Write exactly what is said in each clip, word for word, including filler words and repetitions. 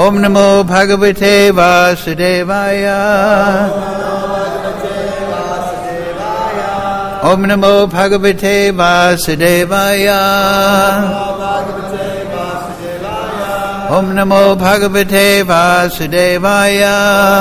Om Namo Bhagavate Vasudevaya. Om Namo Bhagavate Vasudevaya. Om Namo Bhagavate Vasudevaya.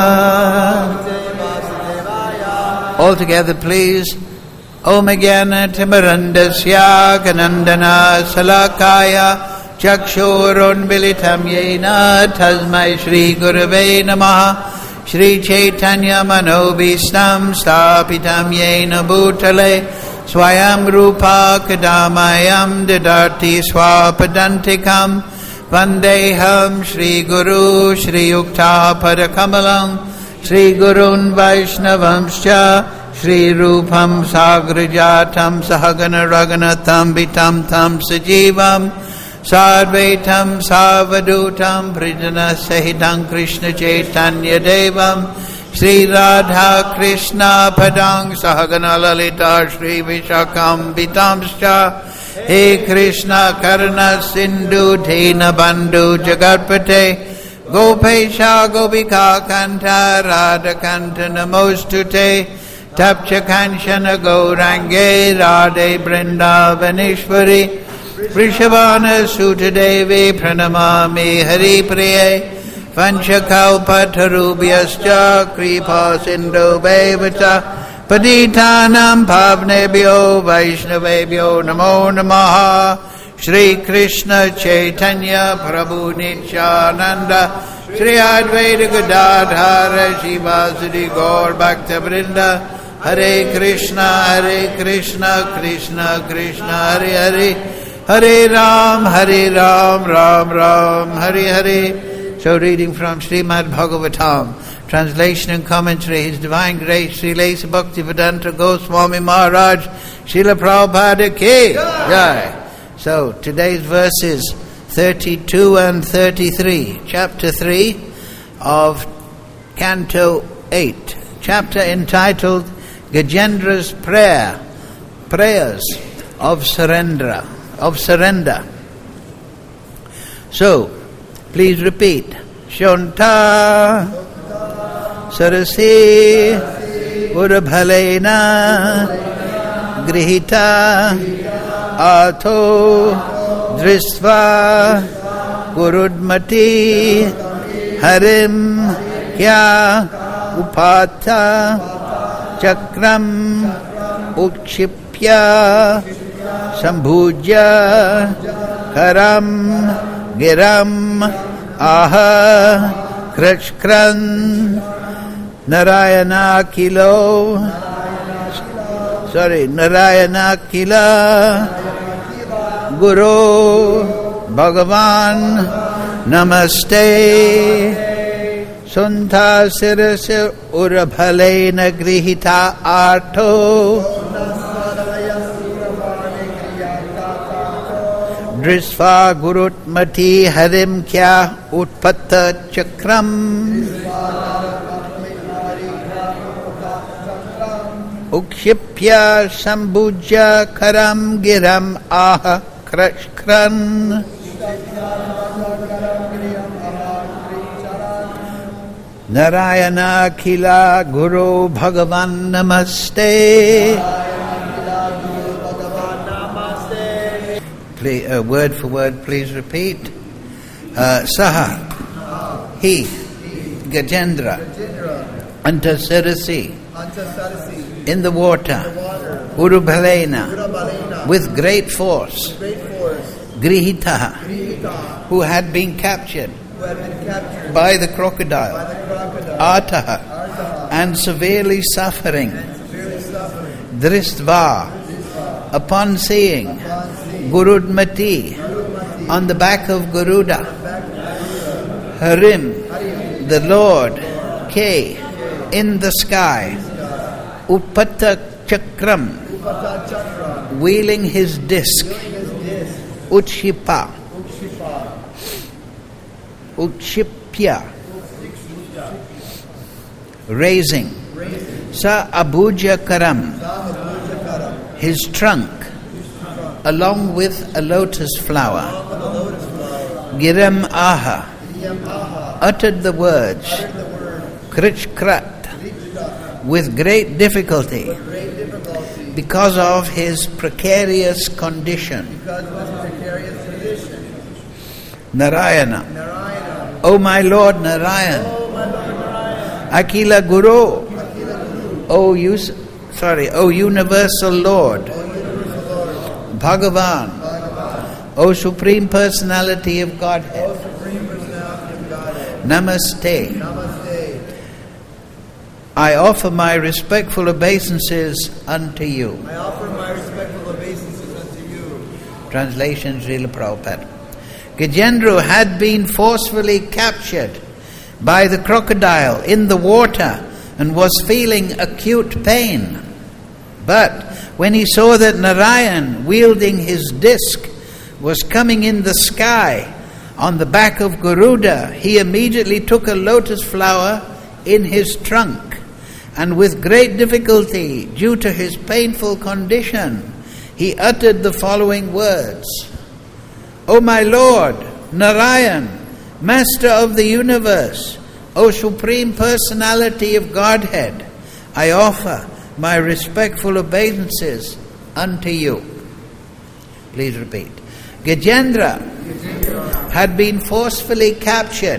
All together, please. Om Jnana Timirandasya Ganandana Salakaya Chakshurunmilitam Yena Tasmai Shri Gurave Namaha. Shri Chaitanya Manobhistam Stapitam Yena Bhutale Swayam Rupa Kadamayam Didarti Swapadantikam Vandeham Shri Guru Shri Yukta Padakamalam Shri Gurun Vaishnavamscha Shri Rupam Sagrajatam Sahagana Raganatam Vitam Tam Sajivam Sarvaitam Savadutam Pridana Sahitam Krishna Chaitanya Devam Sri Radha Krishna Padang Sahagana Lalita Shri Vishakam Vitamscha He Krishna Karna Sindhu Dena Bandhu Jagatpate Gopesha Gopika Kanta Radha Kanta Namostute Tapcha Kanchana Gaurange Radhe Vrindavaneshwari Vrishabhana Sutta Devi Pranamami Hari Priye Vanchakalpatarubhyascha Kripa Sindhu Bevata Patitanam Pavnebhyo Vaishnavebhyo Namo Namaha Shri Krishna Chaitanya Prabhu Nityananda Shri Advaita Gadadhara Shivasadi Gaur Bhakta Vrinda Hare Krishna Hare Krishna Krishna Krishna Hare Hare Hare Ram, Hare Ram, Ram Ram, Hare Hare. So reading from Srimad Bhagavatam, translation and commentary, His Divine Grace, Sri Lesa Bhaktivedanta Goswami Maharaj, Srila Prabhupada Ki Jai. So today's verses thirty-two and thirty-three, chapter three of Canto eight, chapter entitled Gajendra's Prayer, Prayers of Surrender. Of surrender. So, please repeat. Shonta Sarasi Urabhalena Grihita Ato Drisva Gurudmati Harim Kya Upata Chakram Ukshipya Sambhuja Karam Giram Aha Krishkran Narayana Kilo Sorry Narayana Kila Guru Bhagavan Namaste Sunta Sirasa Urabhalena Grihita Arto Drisva Gurutmati Harim Kya Utpatta Chakram Ukshipya Sambhuja Karam Giram Aha Krashkran Narayana Kila Guru Bhagavan Namaste. Uh, word for word, please repeat. Uh, Saha, he, Gajendra, Anta Sarasi, in the water, Urubhalena, with great force, Grihita, who had been captured by the crocodile, Ataha, and severely suffering, Dristva, upon seeing Gurudmati on the back of Garuda, Harim, the Lord, K, in the sky, Utpatta Chakram, wheeling his disc, Utshipa, Utshipya, raising, Sa Abhuja Karam, his trunk, along with a lotus flower, Giram Aha, uttered the words, Krichkrat, with great difficulty, because of his precarious condition. Narayana. O my Lord Narayan. Akila Guru. O you, sorry, O universal Lord. Bhagavan. O Supreme Personality of Godhead. Namaste. I offer my respectful obeisances unto you. I offer my respectful obeisances unto you. Translation, Srila Prabhupada. Gajendra had been forcefully captured by the crocodile in the water and was feeling acute pain. But when he saw that Narayan, wielding his disc, was coming in the sky on the back of Garuda, he immediately took a lotus flower in his trunk, and with great difficulty, due to his painful condition, he uttered the following words: O my Lord, Narayan, Master of the universe, O Supreme Personality of Godhead, I offer my respectful obeisances unto you. Please repeat. Gajendra had been forcefully captured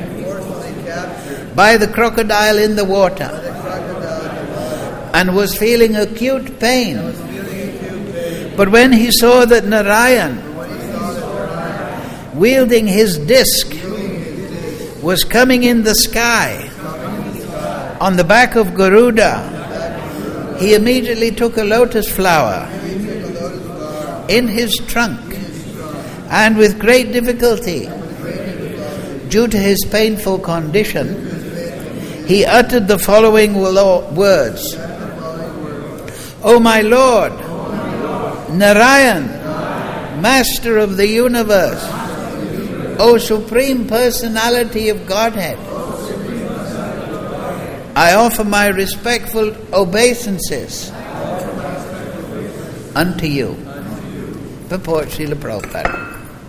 by the crocodile in the water and was feeling acute pain. But when he saw that Narayan, wielding his disc, was coming in the sky on the back of Garuda, he immediately took a lotus flower in his trunk, and with great difficulty, due to his painful condition, he uttered the following words: O my Lord, Narayan, Master of the universe, O Supreme Personality of Godhead, I offer my respectful obeisances unto you. Purport Srila Prabhupada.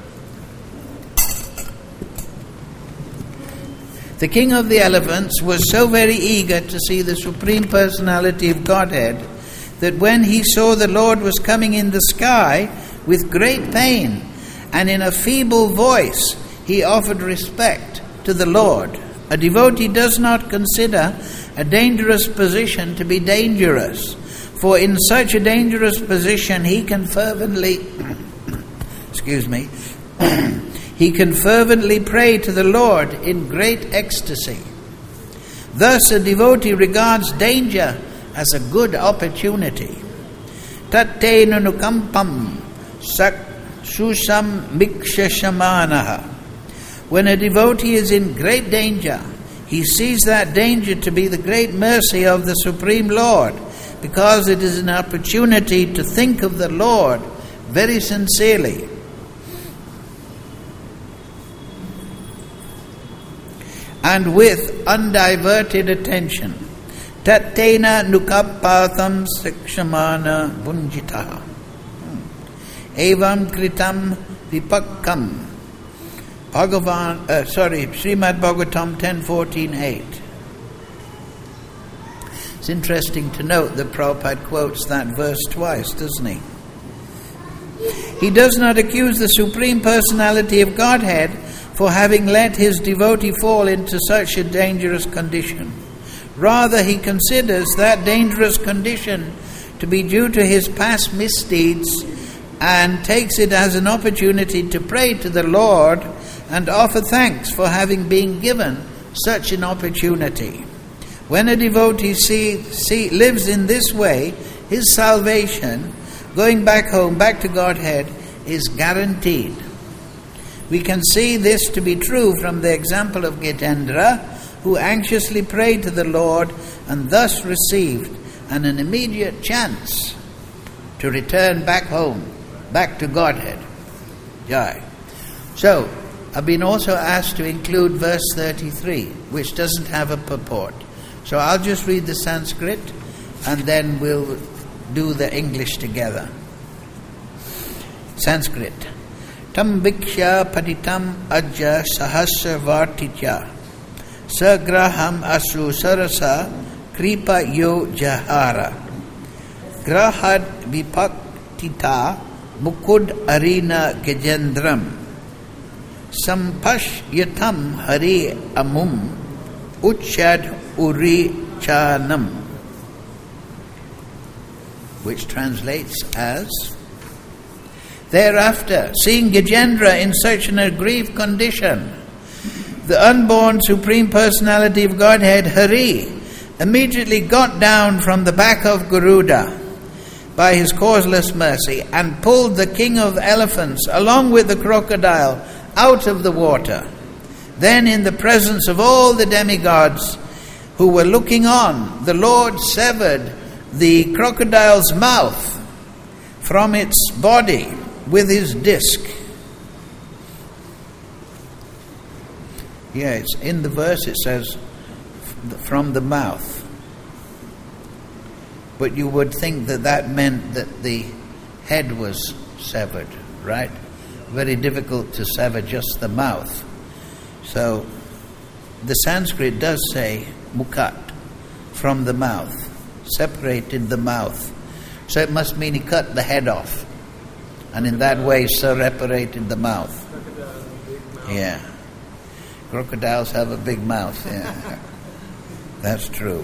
The king of the elephants was so very eager to see the Supreme Personality of Godhead that when he saw the Lord was coming in the sky with great pain and in a feeble voice, he offered respect to the Lord. A devotee does not consider a dangerous position to be dangerous, for in such a dangerous position he can fervently, excuse me, he can fervently pray to the Lord in great ecstasy. Thus a devotee regards danger as a good opportunity. Tatte nunukampam sak susam mikshashamanaha. When a devotee is in great danger, he sees that danger to be the great mercy of the Supreme Lord, because it is an opportunity to think of the Lord very sincerely. And with undiverted attention. Tattena nukapatham sikshamana bunjitaha. Evam kritam vipakkam. Bhagavan, uh, sorry, Srimad Bhagavatam ten fourteen eight. It's interesting to note that Prabhupada quotes that verse twice, doesn't he? He does not accuse the Supreme Personality of Godhead for having let his devotee fall into such a dangerous condition. Rather, he considers that dangerous condition to be due to his past misdeeds and takes it as an opportunity to pray to the Lord and offer thanks for having been given such an opportunity. When a devotee see, see, lives in this way, his salvation, going back home, back to Godhead, is guaranteed. We can see this to be true from the example of Gajendra, who anxiously prayed to the Lord and thus received an, an immediate chance to return back home, back to Godhead. Jai. So, I've been also asked to include verse thirty-three, which doesn't have a purport. So I'll just read the Sanskrit and then we'll do the English together. Sanskrit. Tam viksha patitam ajja sahasra vartitya Sagraham asu sarasa kripa yo jahara. Grahad vipaktita mukud arina gajendram. Sampash yatam hari amum uchad uri chanam. Which translates as, thereafter, seeing Gajendra in such an aggrieved condition, the unborn Supreme Personality of Godhead, Hari, immediately got down from the back of Garuda by his causeless mercy and pulled the king of elephants along with the crocodile out of the water. Then, in the presence of all the demigods who were looking on, the Lord severed the crocodile's mouth from its body with his disc. Yeah, it's in the verse it says from the mouth. But you would think that that meant that the head was severed, right? Very difficult to sever just the mouth. So the Sanskrit does say mukat, from the mouth, separated the mouth. So it must mean he cut the head off, and in that way separated the mouth. Yeah. Crocodiles have a big mouth, yeah. That's true.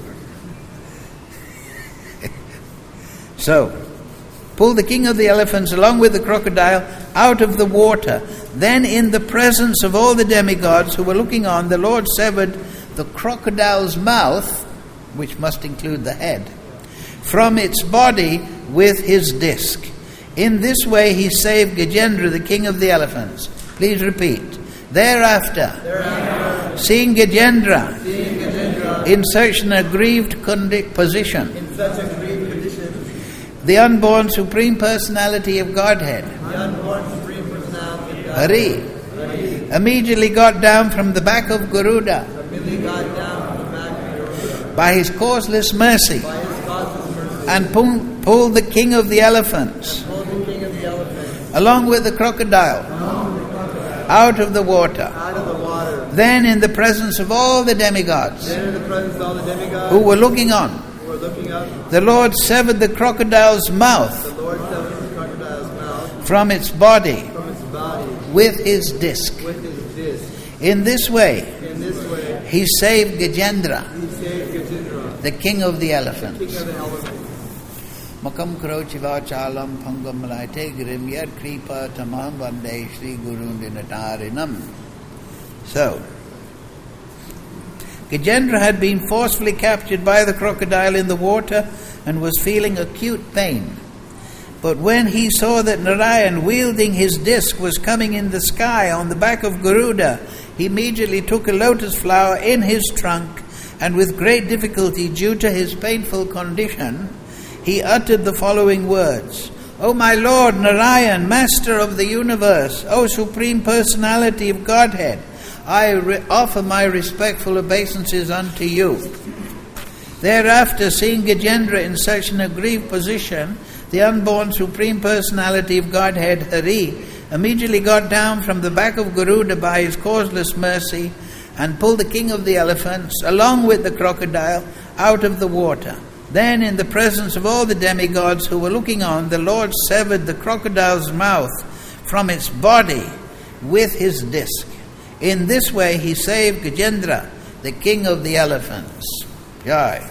So, pull the king of the elephants along with the crocodile out of the water. Then, in the presence of all the demigods who were looking on, the Lord severed the crocodile's mouth, which must include the head, from its body with his disc. In this way he saved Gajendra, the king of the elephants. Please repeat. Thereafter, Thereafter seeing, Gajendra, seeing Gajendra in such an aggrieved condi- position, in such a grieved condition, the unborn Supreme Personality of Godhead, the unborn Supreme Personality of Godhead, Hari, Hari, immediately got down from the back of Garuda, immediately got down from the back of Garuda, by his causeless mercy, by his causeless mercy, and pull, pulled the king of the elephants, and pulled the king of the elephants, along with the crocodile, along with the crocodile, out of the water. out of the water. Then, in the presence of all the demigods Then in the presence of all the demigods who were looking on, who were looking up, the Lord severed the crocodile's mouth the Lord severed the crocodile's mouth from its body from its body with his disc. with his disc. In this way, In this way, he saved Gajendra, he saved Gajendra, the king of the king elephants. of the elephants. Makam krochiva chalam pangam malaite grim yad kripa tamam vande Shri Gurun dinatarinam. So, Gajendra had been forcefully captured by the crocodile in the water and was feeling acute pain. But when he saw that Narayan, wielding his disc, was coming in the sky on the back of Garuda, he immediately took a lotus flower in his trunk, and with great difficulty, due to his painful condition, he uttered the following words: O my Lord Narayan, Master of the universe, O Supreme Personality of Godhead, I re- offer my respectful obeisances unto you. Thereafter, seeing Gajendra in such an aggrieved position, the unborn Supreme Personality of Godhead, Hari, immediately got down from the back of Garuda by his causeless mercy and pulled the king of the elephants, along with the crocodile, out of the water. Then, in the presence of all the demigods who were looking on, the Lord severed the crocodile's mouth from its body with his disc. In this way he saved Gajendra, the king of the elephants. Jai.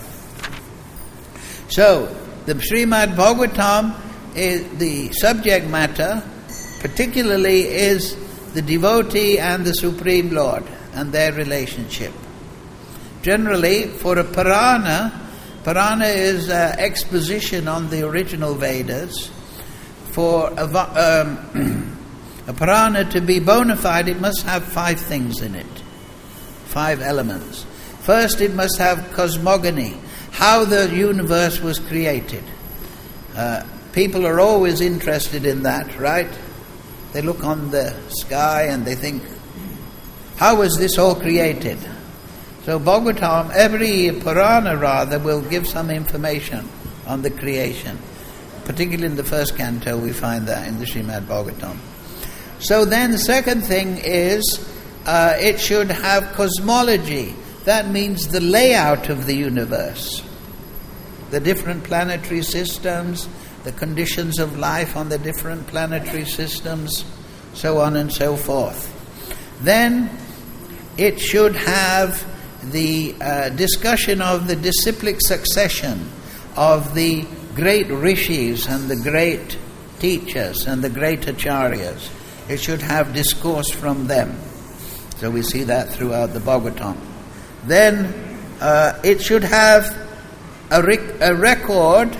So, the Srimad Bhagavatam, is, the subject matter particularly is the devotee and the Supreme Lord and their relationship. Generally, for a Purana, Purana is uh, exposition on the original Vedas. For a, um, a Purana to be bona fide, it must have five things in it. Five elements. First, it must have cosmogony, how the universe was created. Uh, people are always interested in that, right? They look on the sky and they think, how was this all created? So Bhagavatam, every Purana rather, will give some information on the creation. Particularly in the first canto we find that in the Srimad Bhagavatam. So then the second thing is, uh, it should have cosmology, that means the layout of the universe, the different planetary systems, the conditions of life on the different planetary systems, so on and so forth. Then it should have the uh, discussion of the disciplic succession of the great rishis and the great teachers and the great acharyas. It should have discourse from them. So we see that throughout the Bhagavatam. Then uh, it should have a, rec- a record,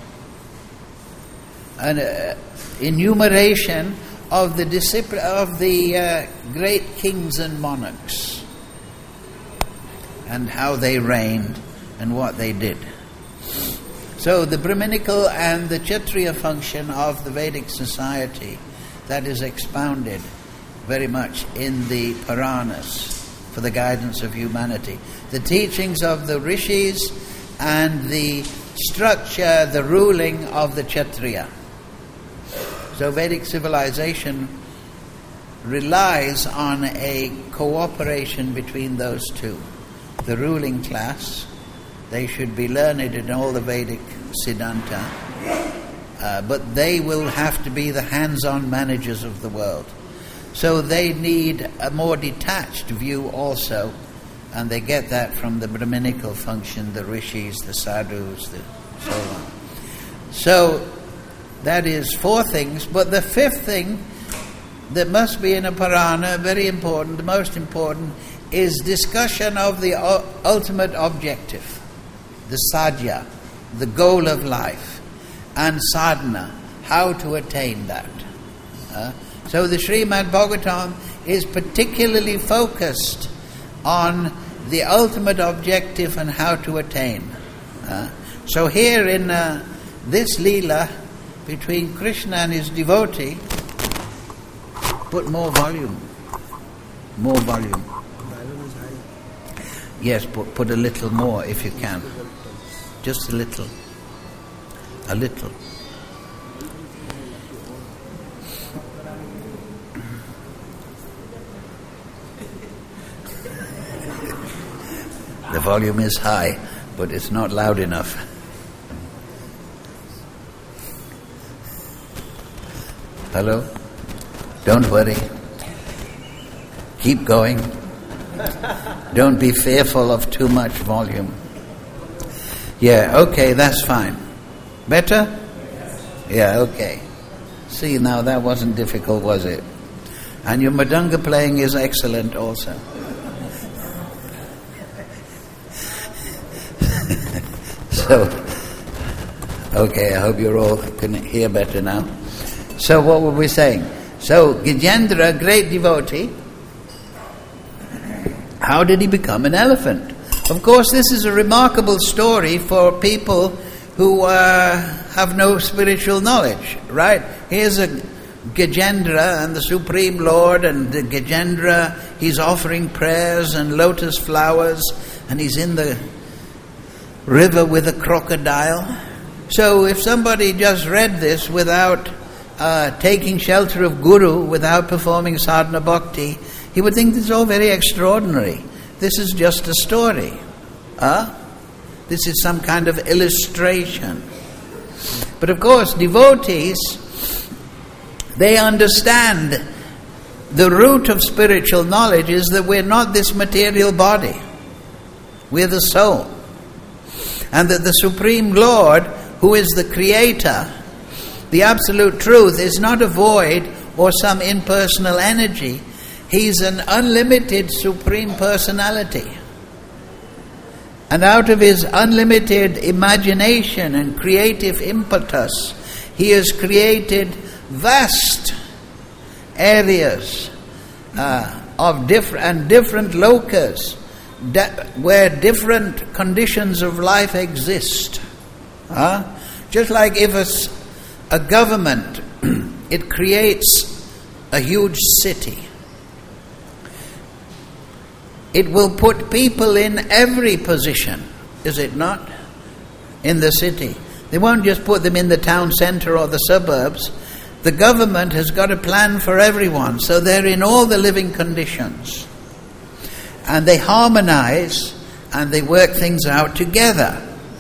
an uh, enumeration of the discipl- of the uh, great kings and monarchs and how they reigned and what they did. So the Brahminical and the Kshatriya function of the Vedic society, that is expounded very much in the Puranas for the guidance of humanity. The teachings of the rishis and the structure, the ruling of the Kshatriya. So Vedic civilization relies on a cooperation between those two. The ruling class, they should be learned in all the Vedic Siddhanta, uh, but they will have to be the hands-on managers of the world. So they need a more detached view also, and they get that from the Brahminical function, the rishis, the sadhus, the so on. So that is four things, but the fifth thing that must be in a Purana, very important, the most important, is discussion of the ultimate objective, the sadhya, the goal of life, and sadhana, how to attain that. Uh, so the Srimad Bhagavatam is particularly focused on the ultimate objective and how to attain. Uh, so here in uh, this Leela, between Krishna and his devotee, put more volume, more volume. Yes, put, put a little more if you can. Just a little. A little. The volume is high, but it's not loud enough. Hello? Don't worry. Keep going. Don't be fearful of too much volume. Yeah, okay, that's fine. Better? Yeah, okay. See, now that wasn't difficult, was it? And your Madanga playing is excellent also. So, okay, I hope you all can hear better now. So what were we saying? So, Gajendra, great devotee, how did he become an elephant? Of course, this is a remarkable story for people who uh, have no spiritual knowledge, right? Here's a Gajendra and the Supreme Lord, and the Gajendra, he's offering prayers and lotus flowers, and he's in the river with a crocodile. So if somebody just read this without uh, taking shelter of Guru, without performing sadhana bhakti, he would think this is all very extraordinary. This is just a story. Huh? This is some kind of illustration. But of course, devotees, they understand the root of spiritual knowledge is that we're not this material body. We're the soul. And that the Supreme Lord, who is the Creator, the absolute truth, is not a void or some impersonal energy. He's an unlimited Supreme Personality. And out of his unlimited imagination and creative impetus, he has created vast areas uh, of different and different lokas de- where different conditions of life exist. Uh, just like if a, a government, it creates a huge city. It will put people in every position, is it not, in the city. They won't just put them in the town centre or the suburbs. The government has got a plan for everyone, so they're in all the living conditions. and they harmonize and they work things out together.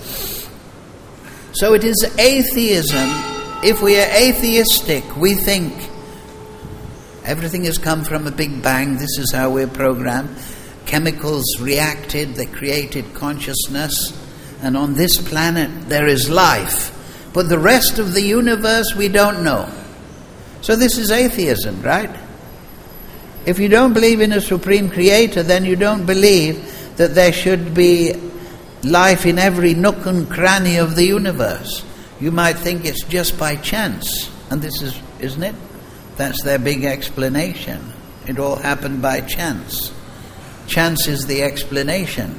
So it is atheism. If we are atheistic, we think everything has come from a big bang, this is how we're programmed. Chemicals reacted, they created consciousness, and on this planet there is life. But the rest of the universe we don't know. So this is atheism, right? If you don't believe in a supreme creator, then you don't believe that there should be life in every nook and cranny of the universe. You might think it's just by chance. And this is, isn't it? That's their big explanation. It all happened by chance. Chance is the explanation.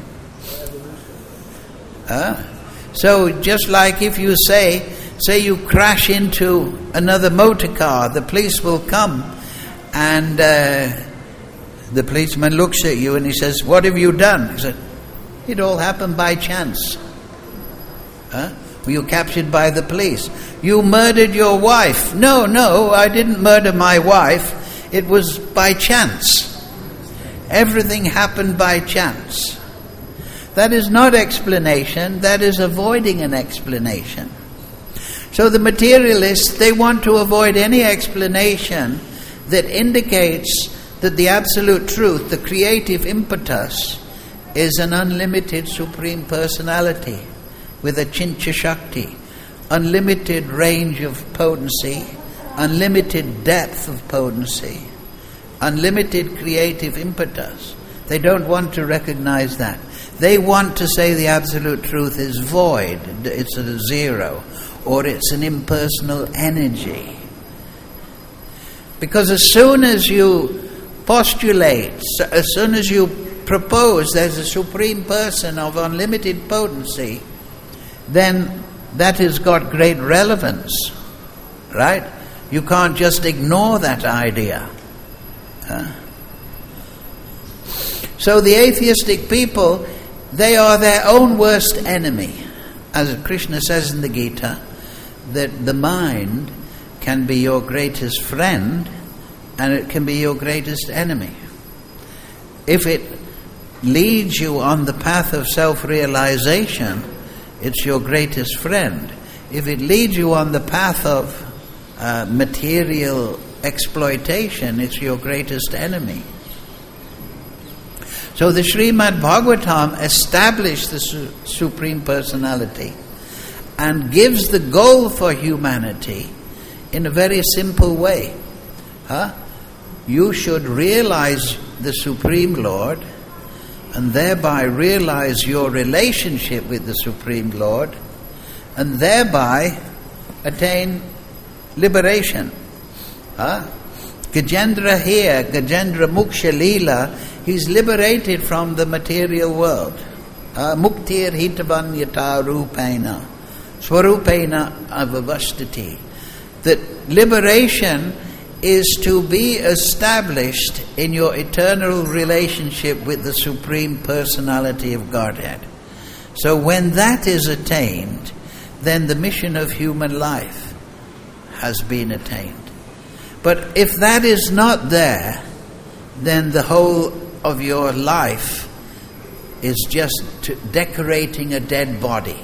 Uh, so just like if you say, say you crash into another motor car, the police will come and uh, the policeman looks at you and he says, "What have you done?" He said, "It all happened by chance." Huh? Were you captured by the police? "You murdered your wife." "No, no, I didn't murder my wife. It was by chance." Everything happened by chance. That is not explanation, that is avoiding an explanation. So the materialists, they want to avoid any explanation that indicates that the absolute truth, the creative impetus, is an unlimited supreme personality with a Chincha Shakti, unlimited range of potency, unlimited depth of potency, unlimited creative impetus. They don't want to recognize that. They want to say the absolute truth is void, it's a zero, or it's an impersonal energy. Because as soon as you postulate, as soon as you propose there's a supreme person of unlimited potency, then that has got great relevance, right? You can't just ignore that idea. Huh? So the atheistic people, they are their own worst enemy. As Krishna says in the Gita, that the mind can be your greatest friend and it can be your greatest enemy. If it leads you on the path of self-realization, it's your greatest friend. If it leads you on the path of uh, material exploitation, it's your greatest enemy. So the Srimad Bhagavatam established the su- Supreme Personality and gives the goal for humanity in a very simple way. Huh? You should realize the Supreme Lord and thereby realize your relationship with the Supreme Lord and thereby attain liberation. Huh? Gajendra here, Gajendra Muksha Leela, he's liberated from the material world. Uh, Muktir hitavan yata rupena, swarupena avavastati. That liberation is to be established in your eternal relationship with the Supreme Personality of Godhead. So when that is attained, then the mission of human life has been attained. But if that is not there, then the whole of your life is just decorating a dead body.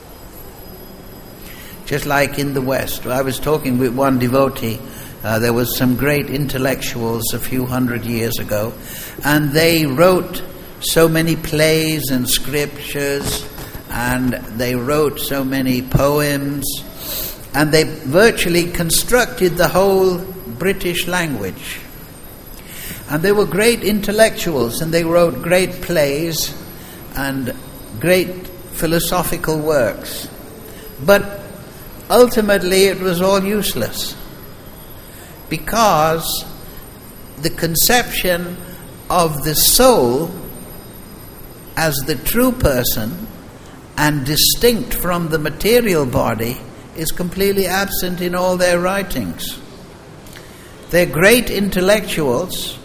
Just like in the West. I was talking with one devotee. Uh, there was some great intellectuals a few hundred years ago, and they wrote so many plays and scriptures, and they wrote so many poems, and they virtually constructed the whole British language. And they were great intellectuals, and they wrote great plays and great philosophical works. But ultimately it was all useless, because the conception of the soul as the true person and distinct from the material body is completely absent in all their writings. They're great intellectuals,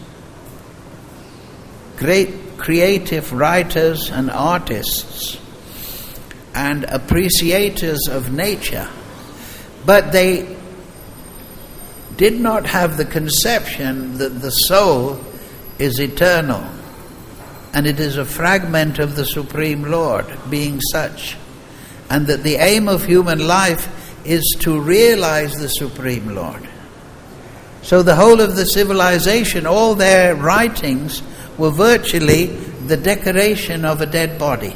great creative writers and artists, and appreciators of nature, but they did not have the conception that the soul is eternal. and it is a fragment of the Supreme Lord being such, and that the aim of human life is to realize the Supreme Lord. So the whole of the civilization, all their writings were virtually the decoration of a dead body.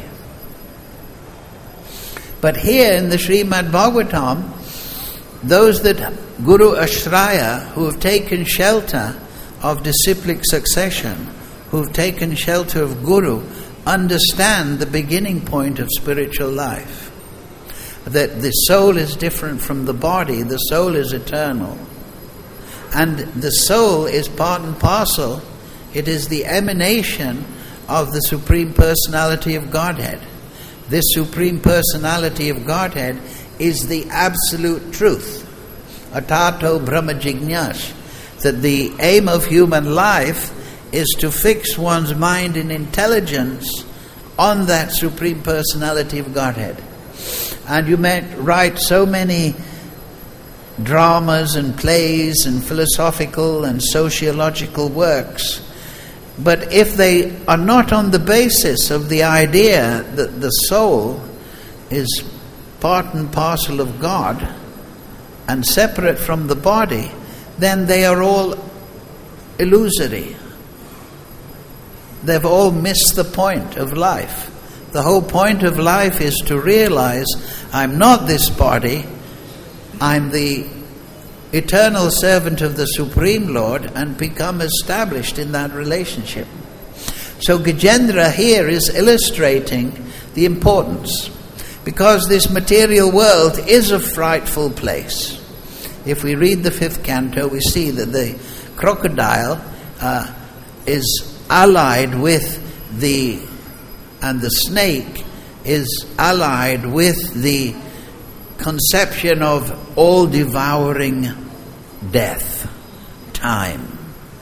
But here in the Srimad Bhagavatam, those that Guru Ashraya, who have taken shelter of disciplic succession, who have taken shelter of Guru, understand the beginning point of spiritual life. That the soul is different from the body, the soul is eternal. And the soul is part and parcel, it is the emanation of the Supreme Personality of Godhead. This Supreme Personality of Godhead is the absolute truth. Atato Brahma Jignash. That the aim of human life is to fix one's mind and intelligence on that Supreme Personality of Godhead. And you might write so many dramas and plays and philosophical and sociological works, but if they are not on the basis of the idea that the soul is part and parcel of God and separate from the body, then they are all illusory. They've all missed the point of life. The whole point of life is to realize I'm not this body, I'm the eternal servant of the Supreme Lord, and become established in that relationship. So Gajendra here is illustrating the importance, because this material world is a frightful place. If we read the fifth canto, we see that the crocodile uh, is allied with the, and the snake is allied with the conception of all-devouring death, time.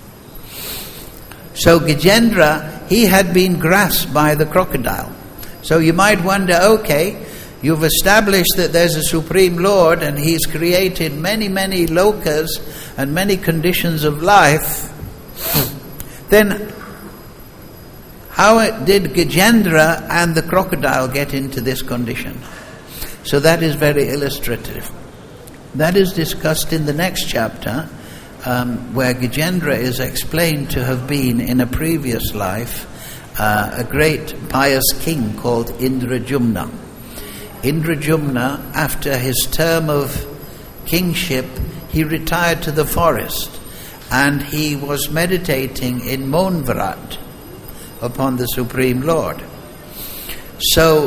So Gajendra, he had been grasped by the crocodile. So you might wonder, okay, you've established that there's a Supreme Lord and He's created many, many lokas and many conditions of life. Then how did Gajendra and the crocodile get into this condition? So that is very illustrative. That is discussed in the next chapter, um, where Gajendra is explained to have been in a previous life uh, a great pious king called Indrajumna. Indrajumna, after his term of kingship, he retired to the forest and he was meditating in Monvrat upon the Supreme Lord. So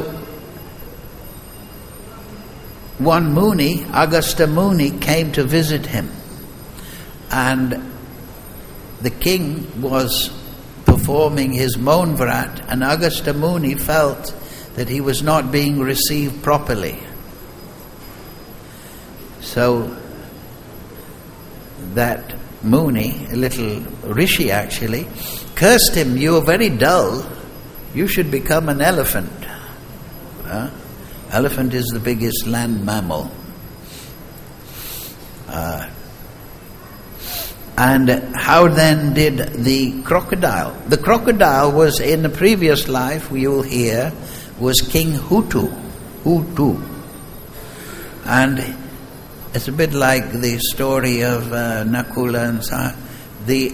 one Muni, Agastya Muni, came to visit him, and the king was performing his Monvrat, and Agastya Muni felt that he was not being received properly. So that Muni, a little rishi actually, cursed him, "You are very dull, you should become an elephant." Huh? Elephant is the biggest land mammal. Uh, and how then did the crocodile? The crocodile was in the previous life, we will hear, was King Hutu. Hutu. And it's a bit like the story of uh, Nakula and Sa. The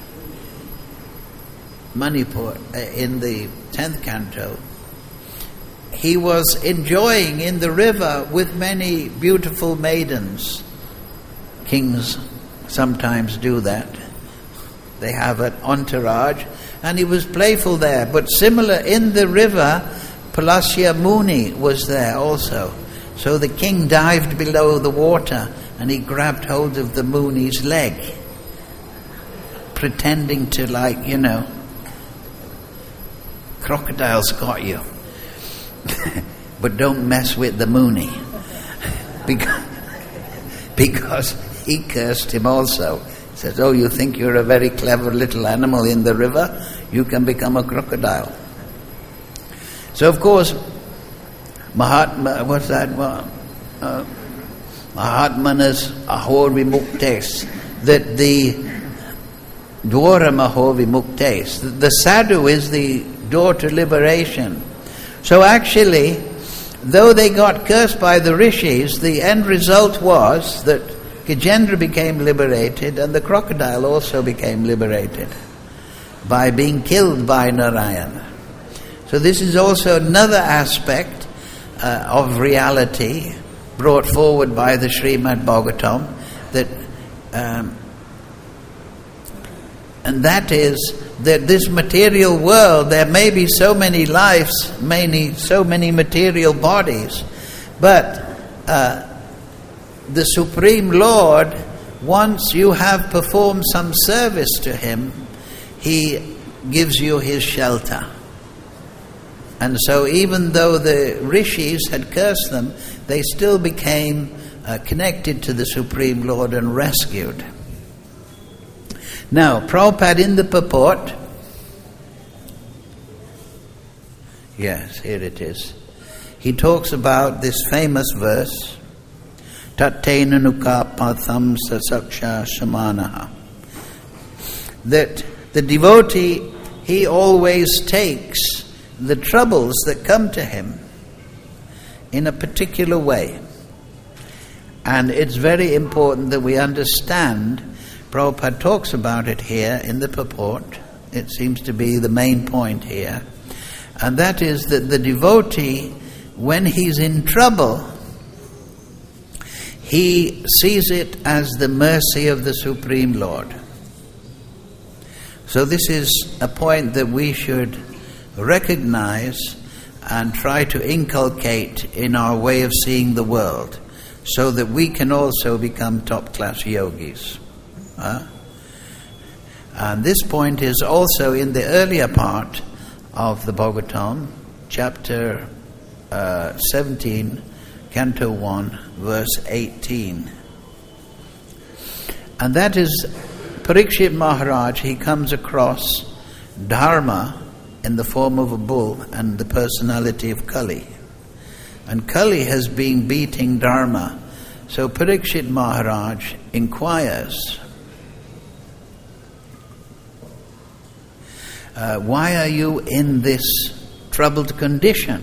Manipur, uh, in the tenth canto, he was enjoying in the river with many beautiful maidens. Kings sometimes do that. They have an entourage, and he was playful there. But similar, in the river, Pulasya Muni was there also. So the king dived below the water and he grabbed hold of the Muni's leg, pretending to, like, you know, crocodile's got you. But don't mess with the Muni, because, because he cursed him also. He says, "Oh, you think you're a very clever little animal in the river? You can become a crocodile." So of course, Mahatma, what's that one? Uh, Mahatmanas Ahor Vimuktes, that the Dwara Mahor Vimuktes, the sadhu is the door to liberation. So actually, though they got cursed by the rishis, the end result was that Gajendra became liberated and the crocodile also became liberated by being killed by Narayana. So this is also another aspect uh, of reality brought forward by the Srimad Bhagavatam, that um, and that is that this material world, there may be so many lives, many so many material bodies, but uh, the Supreme Lord, once you have performed some service to Him, He gives you His shelter. And so even though the rishis had cursed them, they still became uh, connected to the Supreme Lord and rescued. Now, Prabhupada in the purport, yes, here it is. He talks about this famous verse, Tattena nuka patham sasaksha shamanaha. That the devotee, he always takes the troubles that come to him in a particular way. And it's very important that we understand, Prabhupada talks about it here in the purport, it seems to be the main point here, and that is that the devotee, when he's in trouble, he sees it as the mercy of the Supreme Lord. So this is a point that we should recognize and try to inculcate in our way of seeing the world, so that we can also become top-class yogis. Huh? And this point is also in the earlier part of the Bhagavatam, chapter uh, seventeen, Canto one, verse eighteen. And that is Parikshit Maharaj, he comes across Dharma in the form of a bull and the personality of Kali. And Kali has been beating Dharma. So Parikshit Maharaj inquires, uh, why are you in this troubled condition?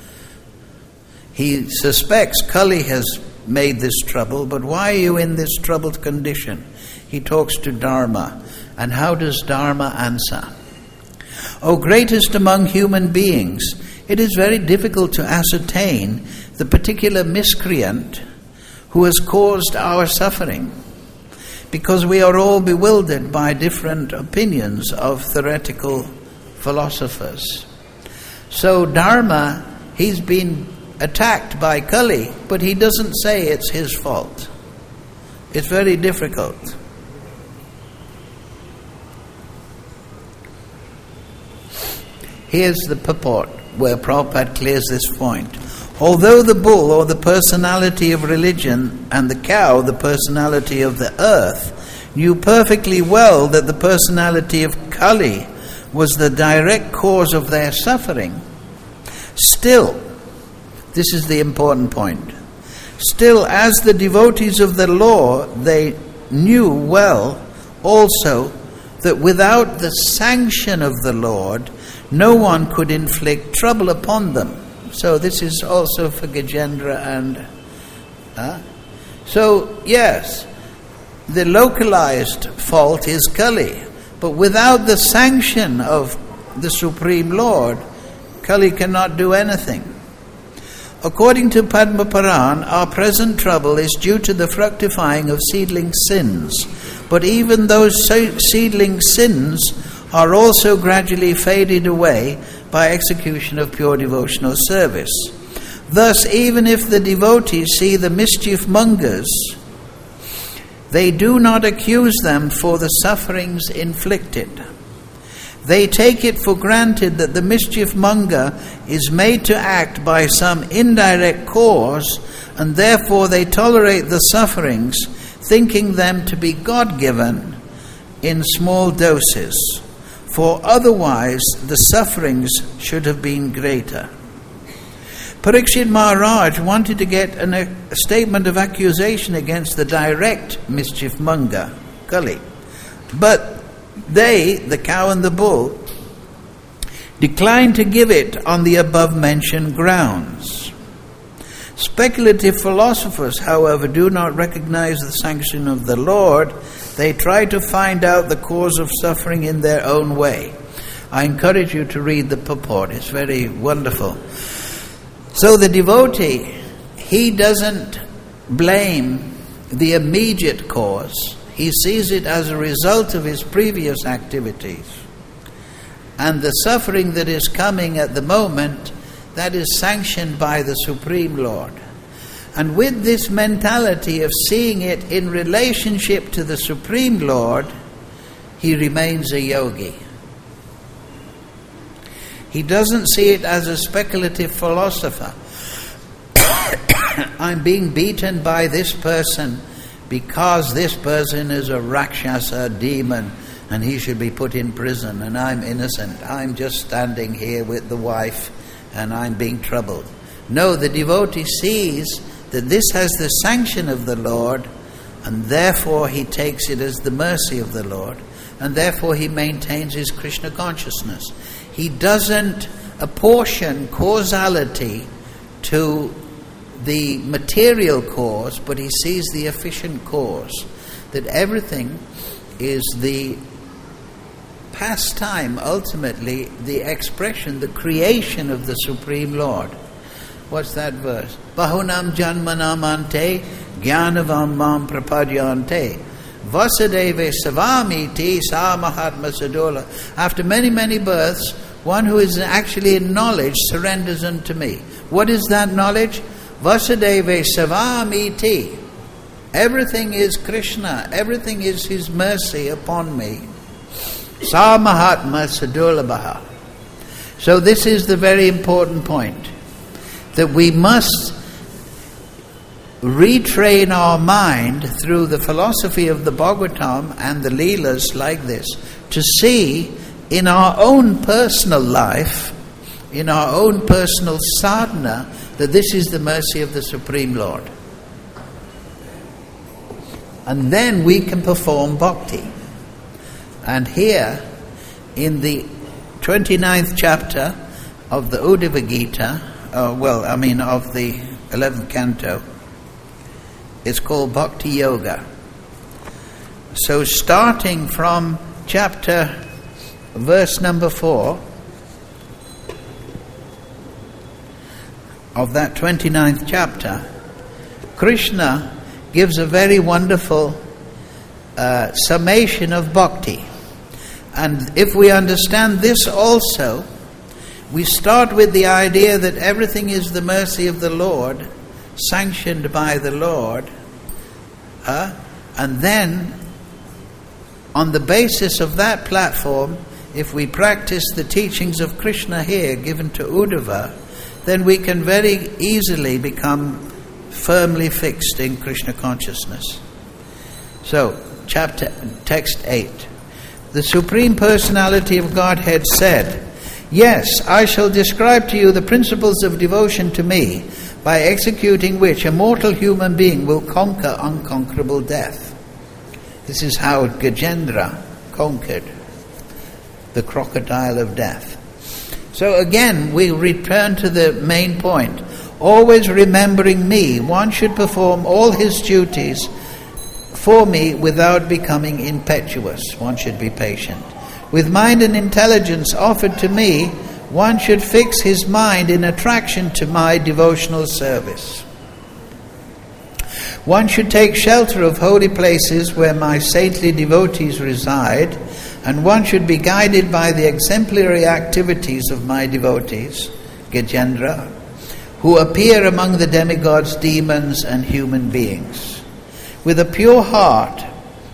He suspects Kali has made this trouble, but why are you in this troubled condition? He talks to Dharma. And how does Dharma answer? O greatest among human beings, it is very difficult to ascertain the particular miscreant who has caused our suffering, because we are all bewildered by different opinions of theoretical philosophers. So Dharma, he's been attacked by Kali, but he doesn't say it's his fault. It's very difficult. Here's the purport where Prabhupada clears this point. Although the bull, or the personality of religion, and the cow, the personality of the earth, knew perfectly well that the personality of Kali was the direct cause of their suffering, still, this is the important point, still as the devotees of the law, they knew well also that without the sanction of the Lord, no one could inflict trouble upon them. So this is also for Gajendra and... Uh, so, yes, the localized fault is Kali, but without the sanction of the Supreme Lord, Kali cannot do anything. According to Padma Puran, our present trouble is due to the fructifying of seedling sins, but even those seedling sins are also gradually faded away by execution of pure devotional service. Thus, even if the devotees see the mischief mongers, they do not accuse them for the sufferings inflicted. They take it for granted that the mischief monger is made to act by some indirect cause, and therefore they tolerate the sufferings, thinking them to be God-given in small doses, for otherwise the sufferings should have been greater. Parikshit Maharaj wanted to get an, a statement of accusation against the direct mischief monger, Kali. But they, the cow and the bull, decline to give it on the above-mentioned grounds. Speculative philosophers, however, do not recognize the sanction of the Lord. They try to find out the cause of suffering in their own way. I encourage you to read the purport. It's very wonderful. So the devotee, he doesn't blame the immediate cause. He sees it as a result of his previous activities. And the suffering that is coming at the moment, that is sanctioned by the Supreme Lord. And with this mentality of seeing it in relationship to the Supreme Lord, he remains a yogi. He doesn't see it as a speculative philosopher. I'm being beaten by this person because this person is a Rakshasa, a demon, and he should be put in prison, and I'm innocent. I'm just standing here with the wife, and I'm being troubled. No, the devotee sees that this has the sanction of the Lord, and therefore he takes it as the mercy of the Lord, and therefore he maintains his Krishna consciousness. He doesn't apportion causality to the material cause, but he sees the efficient cause, that everything is the pastime, ultimately the expression, the creation of the Supreme Lord. What's that verse? Bahunam janmanam ante jnanavam mam prapadyante Vasudeva savamiti sa mahatma sadola. After many, many births, one who is actually in knowledge surrenders unto me. What is that knowledge? Vasudeva savamiti. Everything is Krishna. Everything is His mercy upon me. Sa mahatma sadulabha. So this is the very important point, that we must retrain our mind through the philosophy of the Bhagavatam and the Leelas like this, to see in our own personal life, in our own personal sadhana, that this is the mercy of the Supreme Lord. And then we can perform bhakti. And here, in the twenty-ninth chapter of the Uddhava Gita, uh, well, I mean of the eleventh canto, it's called Bhakti Yoga. So starting from chapter, verse number four of that twenty-ninth chapter, Krishna gives a very wonderful uh, summation of bhakti. And if we understand this also, we start with the idea that everything is the mercy of the Lord, sanctioned by the Lord, uh, and then on the basis of that platform, if we practice the teachings of Krishna here given to Uddhava, then we can very easily become firmly fixed in Krishna consciousness. So, chapter text eight. The Supreme Personality of Godhead said, "Yes, I shall describe to you the principles of devotion to me, by executing which a mortal human being will conquer unconquerable death." This is how Gajendra conquered the crocodile of death. So again, we return to the main point. Always remembering me, one should perform all his duties for me without becoming impetuous. One should be patient. With mind and intelligence offered to me, one should fix his mind in attraction to my devotional service. One should take shelter of holy places where my saintly devotees reside, and one should be guided by the exemplary activities of my devotees, Gajendra, who appear among the demigods, demons, and human beings. With a pure heart.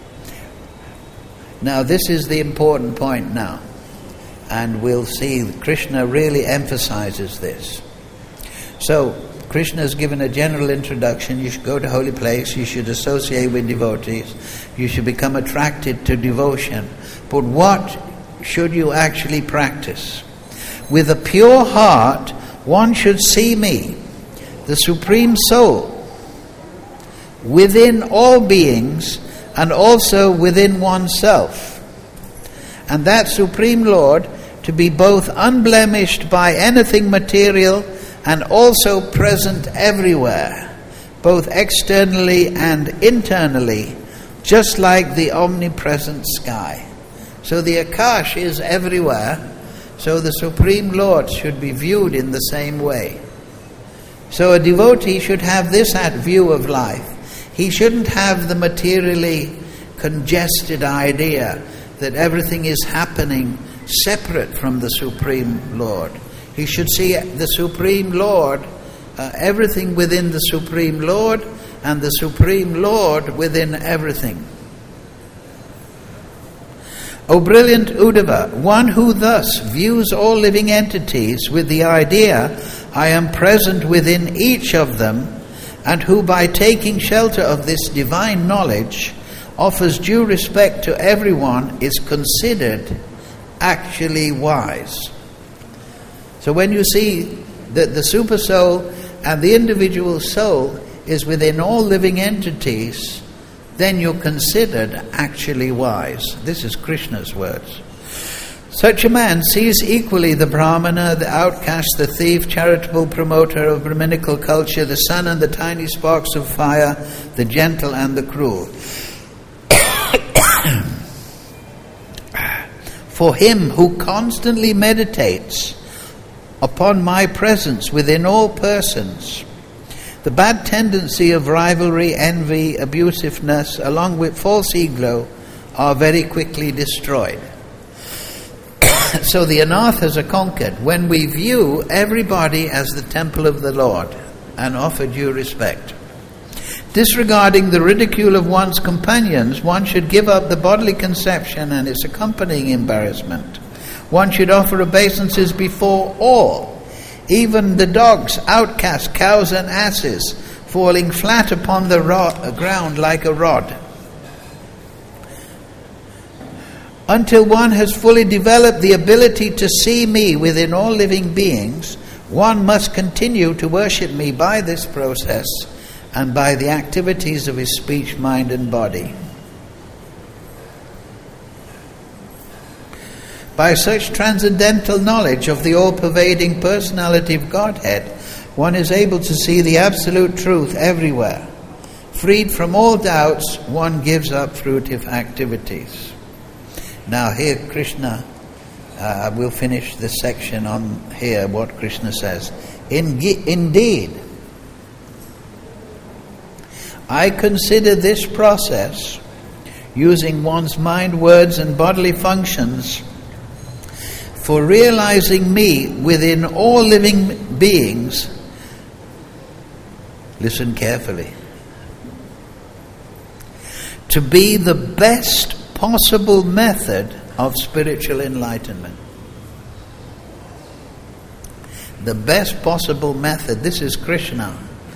Now this is the important point now. And we'll see that Krishna really emphasizes this. So, Krishna has given a general introduction. You should go to holy place. You should associate with devotees. You should become attracted to devotion. But what should you actually practice? With a pure heart, one should see me, the Supreme Soul, within all beings and also within oneself. And that Supreme Lord to be both unblemished by anything material and also present everywhere, both externally and internally, just like the omnipresent sky. So the Akash is everywhere, so the Supreme Lord should be viewed in the same way. So a devotee should have this at view of life. He shouldn't have the materially congested idea that everything is happening separate from the Supreme Lord. He should see the Supreme Lord, uh, everything within the Supreme Lord, and the Supreme Lord within everything. O brilliant Uddhava, one who thus views all living entities with the idea, I am present within each of them, and who by taking shelter of this divine knowledge offers due respect to everyone, is considered actually wise. So when you see that the super soul and the individual soul is within all living entities, then you're considered actually wise. This is Krishna's words. Such a man sees equally the Brahmana, the outcast, the thief, charitable promoter of Brahminical culture, the sun and the tiny sparks of fire, the gentle and the cruel. For him who constantly meditates upon my presence within all persons, the bad tendency of rivalry, envy, abusiveness, along with false ego, are very quickly destroyed. So the anarthas are conquered when we view everybody as the temple of the Lord and offer due respect. Disregarding the ridicule of one's companions, one should give up the bodily conception and its accompanying embarrassment. One should offer obeisances before all, even the dogs, outcasts, cows and asses, falling flat upon the ro- ground like a rod. Until one has fully developed the ability to see me within all living beings, one must continue to worship me by this process and by the activities of his speech, mind and body. By such transcendental knowledge of the all-pervading personality of Godhead, one is able to see the absolute truth everywhere. Freed from all doubts, one gives up fruitive activities. Now here Krishna, uh, we'll finish this section on here, what Krishna says. In, indeed, I consider this process, using one's mind, words and bodily functions, for realizing me within all living beings. Listen carefully. To be the best possible method of spiritual enlightenment. The best possible method, this is Krishna.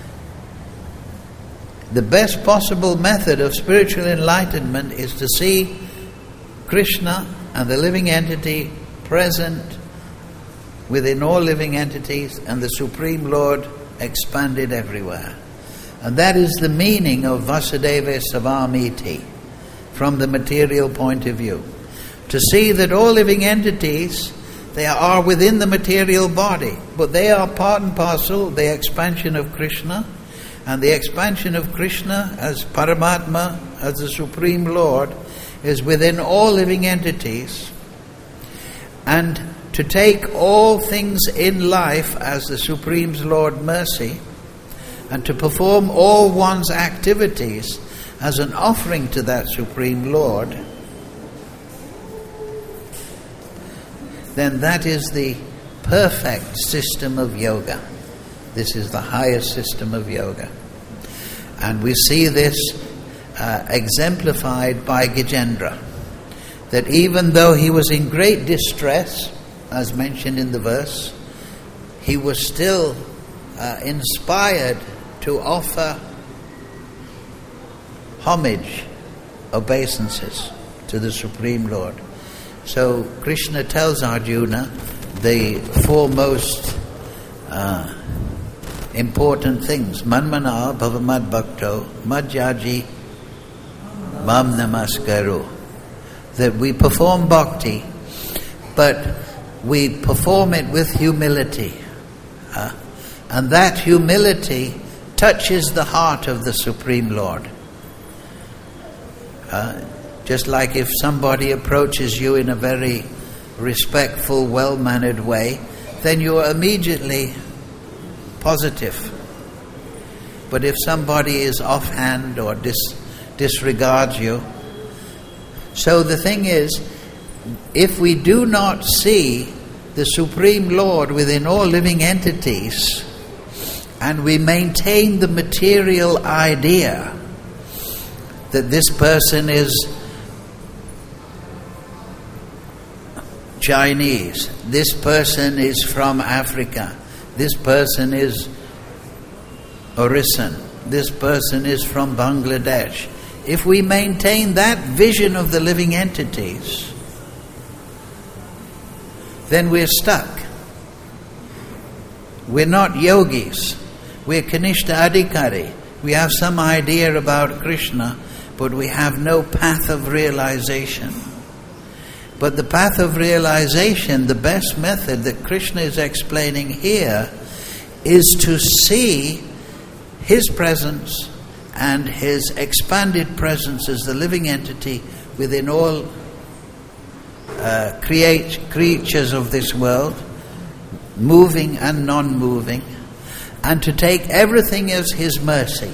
The best possible method of spiritual enlightenment is to see Krishna and the living entity present within all living entities and the Supreme Lord expanded everywhere. And that is the meaning of Vasudeva Savamiti from the material point of view. To see that all living entities, they are within the material body, but they are part and parcel, the expansion of Krishna. And the expansion of Krishna as Paramatma, as the Supreme Lord, is within all living entities. And to take all things in life as the Supreme Lord mercy, and to perform all one's activities as an offering to that Supreme Lord, then that is the perfect system of yoga. This is the highest system of yoga. And we see this uh, exemplified by Gajendra, that even though he was in great distress, as mentioned in the verse, he was still uh, inspired to offer homage, obeisances to the Supreme Lord. So Krishna tells Arjuna the foremost uh, important things. Manmana bhavamad bhakto madhyaji mam namaskaru. That we perform bhakti, but we perform it with humility. Uh, and that humility touches the heart of the Supreme Lord. Uh, just like if somebody approaches you in a very respectful, well-mannered way, then you are immediately positive. But if somebody is offhand or dis- disregards you, so the thing is, if we do not see the Supreme Lord within all living entities, and we maintain the material idea that this person is Chinese, this person is from Africa, this person is Orissan, this person is from Bangladesh. If we maintain that vision of the living entities, then we're stuck. We're not yogis. We're Kanishta Adhikari. We have some idea about Krishna, but we have no path of realization. But the path of realization, the best method that Krishna is explaining here, is to see His presence and His expanded presence as the living entity within all uh, create, creatures of this world, moving and non-moving, and to take everything as His mercy.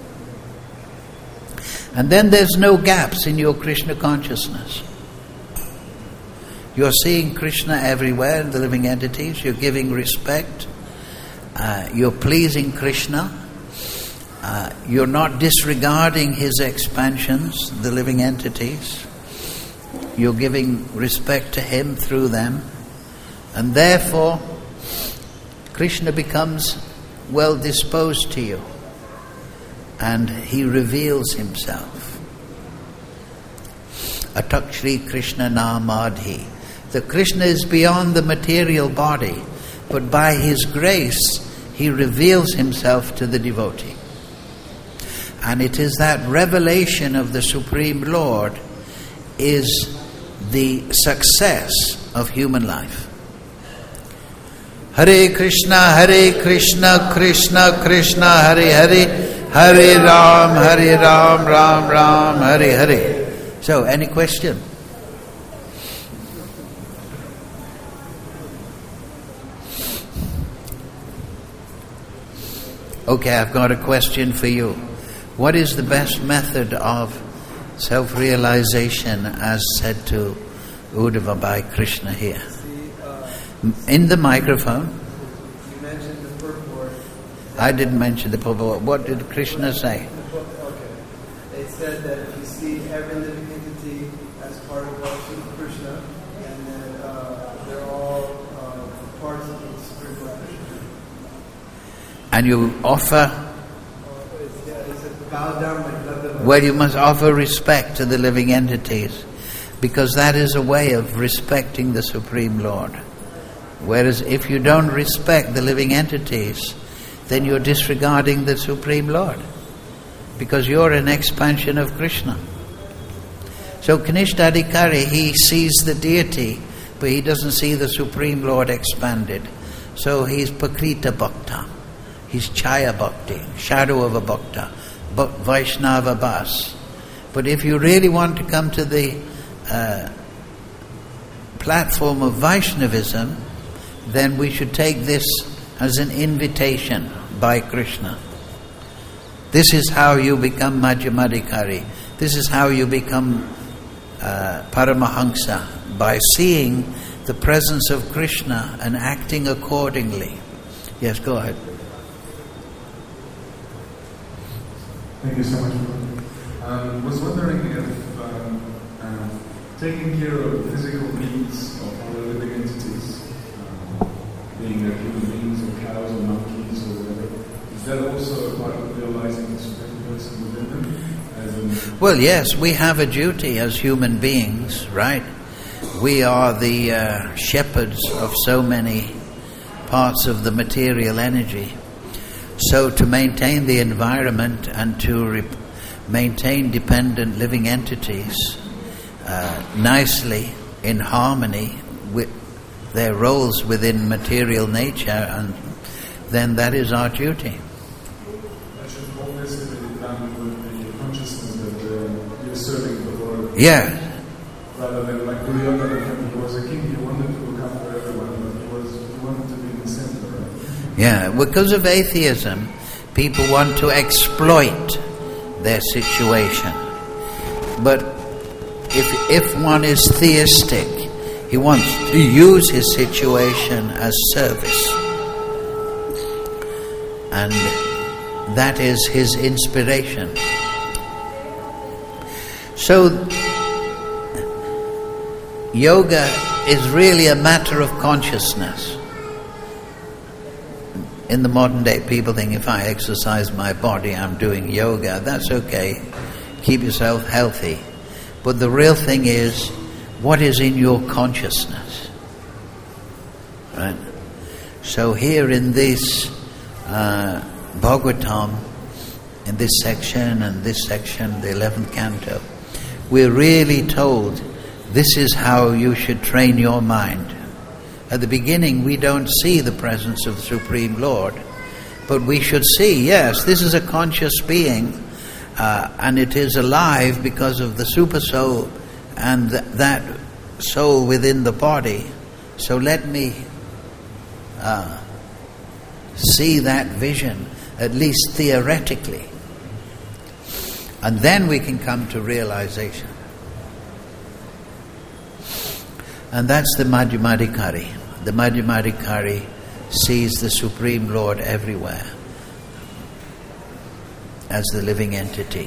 And then there's no gaps in your Krishna consciousness. You're seeing Krishna everywhere in the living entities. You're giving respect. Uh, you're pleasing Krishna. Uh, you're not disregarding His expansions, the living entities. You're giving respect to Him through them. And therefore, Krishna becomes well disposed to you. And He reveals Himself. Atak Shri Krishna Namadhi. The Krishna is beyond the material body, but by His grace He reveals Himself to the devotee. And it is that revelation of the Supreme Lord is the success of human life. Hare Krishna, Hare Krishna, Krishna Krishna, Hare Hare, Hare Ram, Hare Ram, Ram Ram, Hare Hare. So, any question? Okay, I've got a question for you. What is the best method of self-realization as said to Uddhava by Krishna here? See, uh, In the microphone. you mentioned the purport. I didn't mention the purport. What did Krishna say? Okay. It said that if you see every living entity as part of Lord Supreme Krishna, and then uh, they're all uh, parts of the Supreme Lord Krishna. And you offer, Uh, it's, yeah, it says, bow down like love them. well, you must offer respect to the living entities, because that is a way of respecting the Supreme Lord. Whereas if you don't respect the living entities, then you're disregarding the Supreme Lord, because you're an expansion of Krishna. So Kanishta Adhikari, he sees the deity, but he doesn't see the Supreme Lord expanded. So he's Pakrita Bhakta. He's Chaya Bhakti, shadow of a Bhakta, Vaishnava Bas. But if you really want to come to the uh, platform of Vaishnavism, then we should take this as an invitation by Krishna. This is how you become Madhyamadikari. This is how you become uh, Paramahamsa, by seeing the presence of Krishna and acting accordingly. Yes, go ahead. Thank you so much. I um, was wondering if um, uh, taking care of physical needs of all living entities, um, being that human beings or cows or monkeys or whatever, is that also a part of realizing the Supreme Person within them? As in Well, yes, we have a duty as human beings, right? We are the uh, shepherds of so many parts of the material energy. So to maintain the environment and to re- maintain dependent living entities uh, nicely, in harmony with their roles within material nature, and then that is our duty. That should always be done with the consciousness that uh, you're serving the Lord. Yeah. Rather than like Duryodhana, he was a king, he wanted to look after everyone, but he, was, he wanted to be in the center, right? Yeah, because of atheism, people want to exploit their situation. But if if one is theistic, he wants to use his situation as service. And that is his inspiration. So, yoga is really a matter of consciousness. In the modern day, people think if I exercise my body, I'm doing yoga. That's okay. Keep yourself healthy. But the real thing is, what is in your consciousness? Right? So here in this uh, Bhagavatam, in this section and this section, the eleventh canto, we're really told this is how you should train your mind. At the beginning, we don't see the presence of the Supreme Lord, but we should see, yes, this is a conscious being, uh, and it is alive because of the super soul and th- that soul within the body. So let me uh, see that vision, at least theoretically, and then we can come to realization. And that's the Madhyamadikari. The Madhyamadikari sees the Supreme Lord everywhere as the living entity.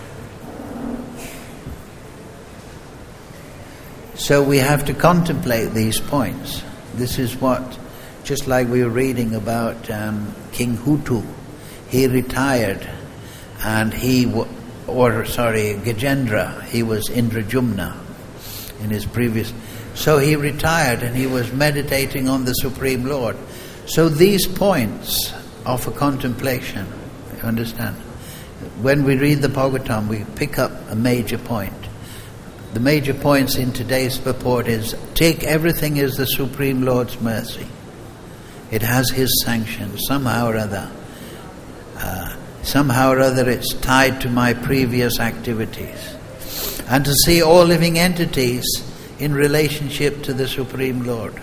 So we have to contemplate these points. This is what, just like we were reading about um, King Hutu, he retired and he, w- or sorry, Gajendra, he was Indrajumna in his previous... So he retired and he was meditating on the Supreme Lord. So these points are for contemplation. You understand? When we read the Bhagavatam, we pick up a major point. The major points in today's purport is, take everything as the Supreme Lord's mercy. It has His sanction, somehow or other. Uh, somehow or other it's tied to my previous activities. And to see all living entities in relationship to the Supreme Lord.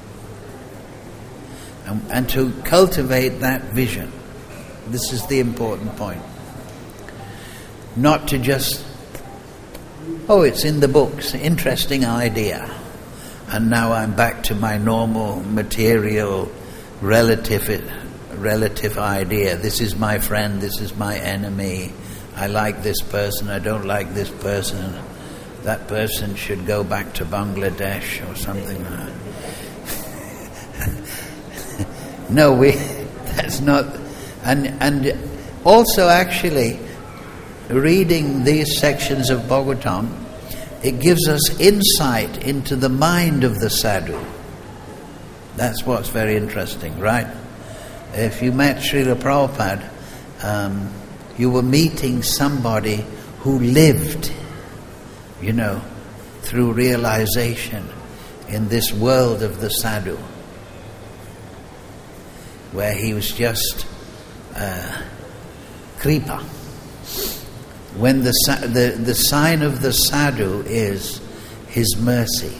And, and to cultivate that vision. This is the important point. Not to just, oh, it's in the books, interesting idea. And now I'm back to my normal material relative relative idea. This is my friend, this is my enemy. I like this person, I don't like this person. That person should go back to Bangladesh or something like that. No, we, that's not... And, and also actually, reading these sections of Bhagavatam, it gives us insight into the mind of the sadhu. That's what's very interesting, right? If you met Srila Prabhupada, um, you were meeting somebody who lived, you know, through realization in this world of the sadhu, where he was just uh, kripa. When the, the the sign of the sadhu is his mercy.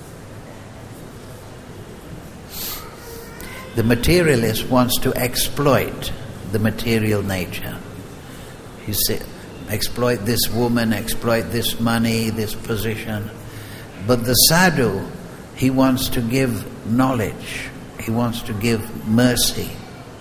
The materialist wants to exploit the material nature. You see, exploit this woman, exploit this money, this position. But the sadhu, he wants to give knowledge. He wants to give mercy.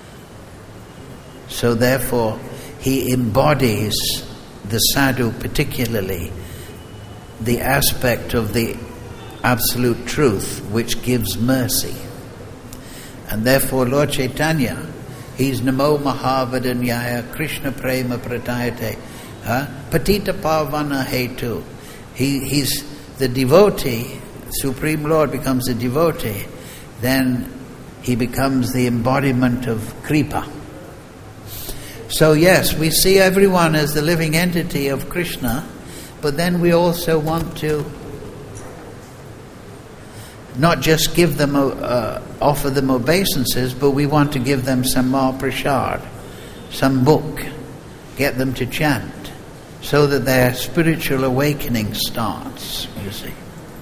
So therefore, he embodies, the sadhu particularly, the aspect of the absolute truth which gives mercy. And therefore Lord Chaitanya, he's Namo Mahavadanyaya Krishna Prema Pratayate, huh? Patita Pavana Hetu. He, he's the devotee, Supreme Lord becomes a devotee, then he becomes the embodiment of Kripa. So yes, we see everyone as the living entity of Krishna, but then we also want to not just give them, uh, offer them obeisances, but we want to give them some Mahaprasad, some book, get them to chant, so that their spiritual awakening starts, you see.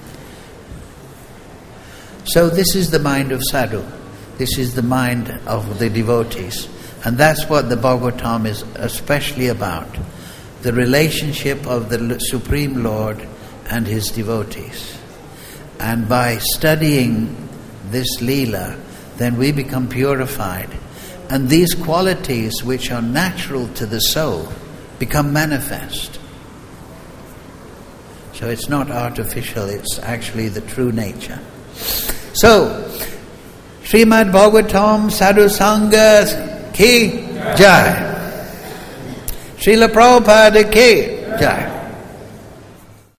So this is the mind of sadhu. This is the mind of the devotees. And that's what the Bhagavatam is especially about. The relationship of the Supreme Lord and His devotees. And by studying this Leela, then we become purified. And these qualities which are natural to the soul become manifest. So it's not artificial, it's actually the true nature. So, Srimad Bhagavatam Sadhu Sangha ki jai. Srila Prabhupada ki jai.